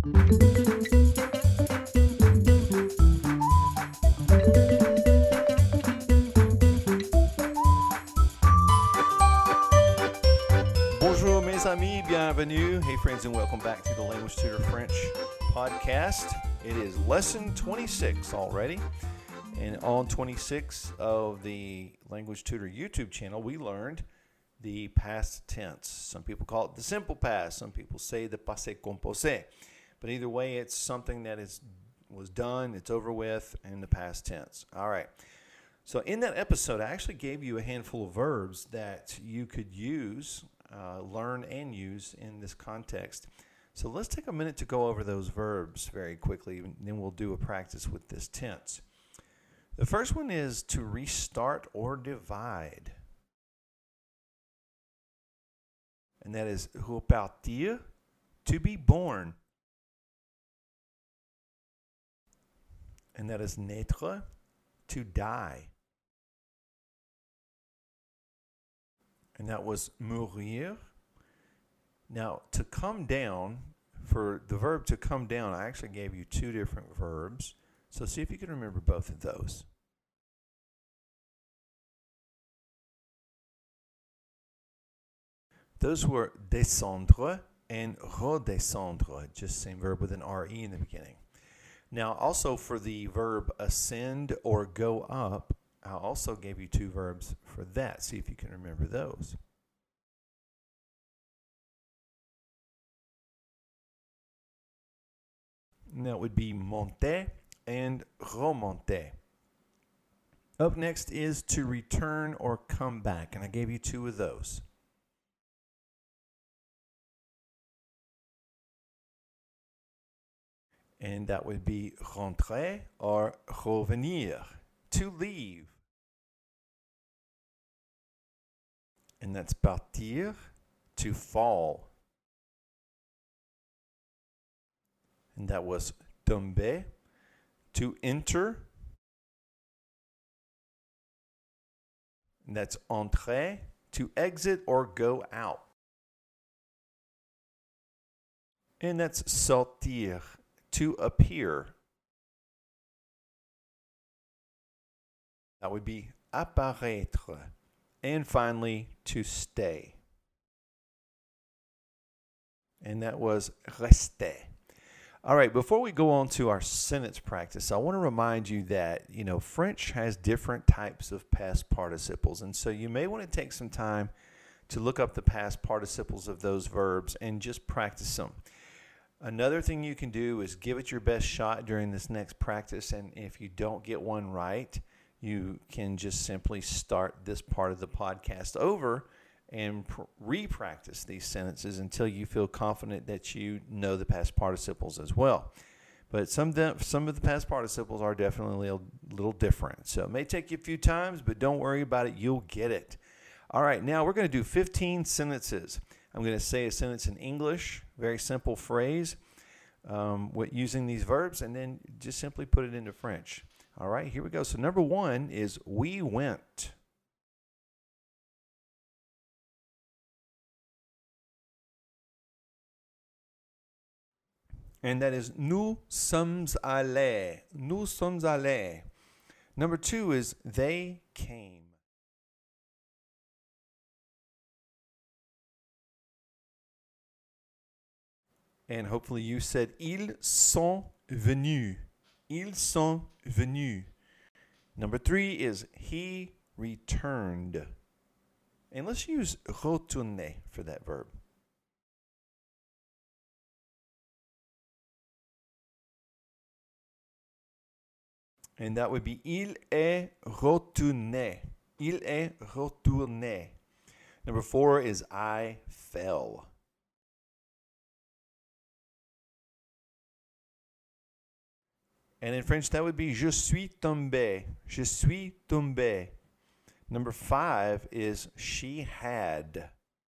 Bonjour mes amis, bienvenue. Hey friends, and welcome back to the Language Tutor French podcast. It is lesson 26 already. And on 26 of the Language Tutor YouTube channel, we learned the past tense. Some people call it the simple past. Some people say the passé composé. But either way, it's something that was done, it's over with, in the past tense. All right. So in that episode, I actually gave you a handful of verbs that you could use, learn and use in this context. So let's take a minute to go over those verbs very quickly, and then we'll do a practice with this tense. The first one is to restart or divide. And that is repartir, to be born. And that is naître, to die. And that was mourir. Now, to come down, for the verb to come down, I actually gave you two different verbs. So see if you can remember both of those. Those were descendre and redescendre, just same verb with an RE in the beginning. Now, also for the verb ascend or go up, I also gave you two verbs for that. See if you can remember those. And that would be monter and remonter. Up next is to return or come back, and I gave you two of those. And that would be rentrer or revenir, to leave. And that's partir, to fall. And that was tomber, to enter. And that's entrer, to exit or go out. And that's sortir, to appear. That would be apparaître. And finally, to stay. And that was rester. All right, before we go on to our sentence practice, I want to remind you that, French has different types of past participles. And so you may want to take some time to look up the past participles of those verbs and just practice them. Another thing you can do is give it your best shot during this next practice. And if you don't get one right, you can just simply start this part of the podcast over and re-practice these sentences until you feel confident that you know the past participles as well. But some of the past participles are definitely a little different. So it may take you a few times, but don't worry about it. You'll get it. All right, now we're going to do 15 sentences. I'm going to say a sentence in English, very simple phrase, using these verbs, and then just simply put it into French. All right, here we go. So number one is we went. And that is nous sommes allés. Nous sommes allés. Number two is they came. And hopefully you said ils sont venus. Ils sont venus. Number three is he returned. And let's use retourner for that verb. And that would be il est retourné. Il est retourné. Number four is I fell. And in French, that would be je suis tombé. Je suis tombé. Number five is she had.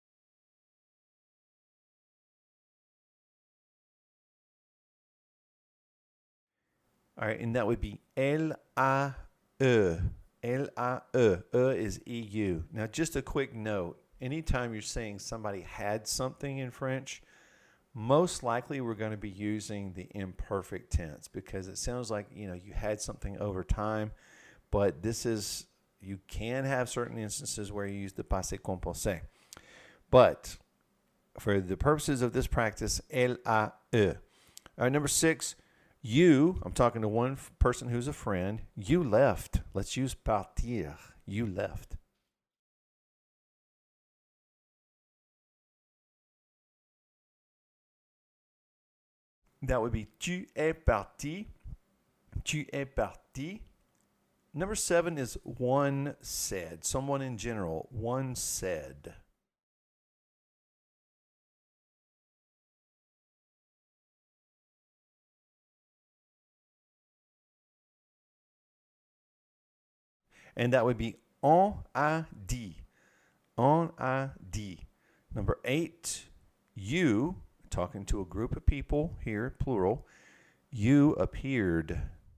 All right, and that would be elle a eu. Elle a eu. Is EU. Now, just a quick note. Anytime you're saying somebody had something in French, most likely we're going to be using the imperfect tense because it sounds like, you had something over time, but you can have certain instances where you use the passé composé. But for the purposes of this practice, elle a eu. All right, number 6, I'm talking to one person who's a friend. You left. Let's use partir. You left. That would be tu es parti. Tu es parti. Number 7 is one said. Someone in general. One said. And that would be on a dit. On a dit. Number 8, you, talking to a group of people here, plural, you appeared.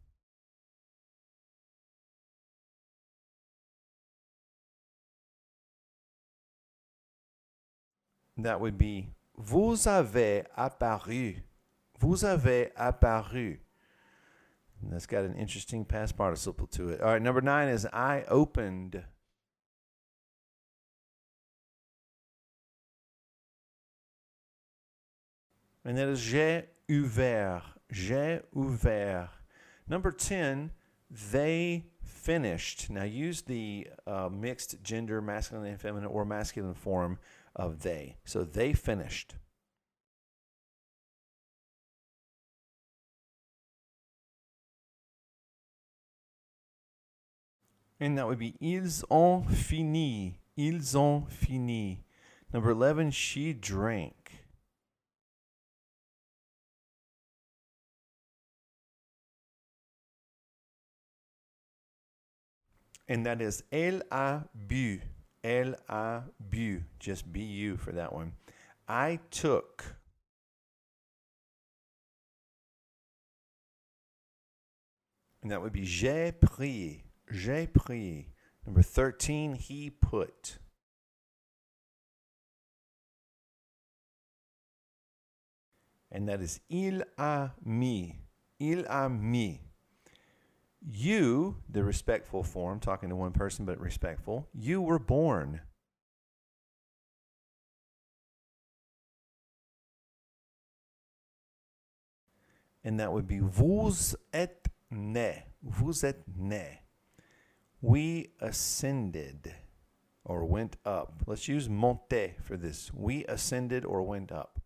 That would be vous avez apparu. Vous avez apparu. And that's got an interesting past participle to it. All right, number 9 is I opened. And that is j'ai ouvert. J'ai ouvert. Number 10, they finished. Now use the mixed gender, masculine and feminine, or masculine form of they. So they finished. And that would be ils ont fini. Ils ont fini. Number 11, she drank. And that is elle a bu. Elle a bu. Just bu for that one. I took. And that would be j'ai pris. J'ai pris. Number 13, he put. And that is il a mis. Il a mis. You, the respectful form, talking to one person but respectful, you were born. And that would be vous êtes né. Vous êtes né. We ascended or went up. Let's use monter for this. We ascended or went up.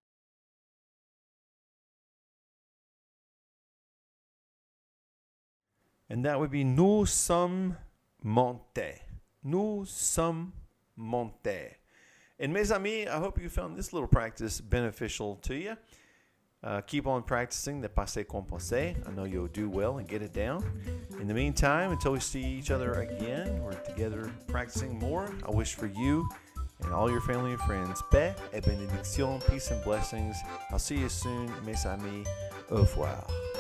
And that would be nous sommes montés. Nous sommes montés. And mes amis, I hope you found this little practice beneficial to you. Keep on practicing the passé composé. I know you'll do well and get it down. In the meantime, until we see each other again, we're together practicing more. I wish for you and all your family and friends paix et bénédiction, peace and blessings. I'll see you soon, mes amis. Au revoir.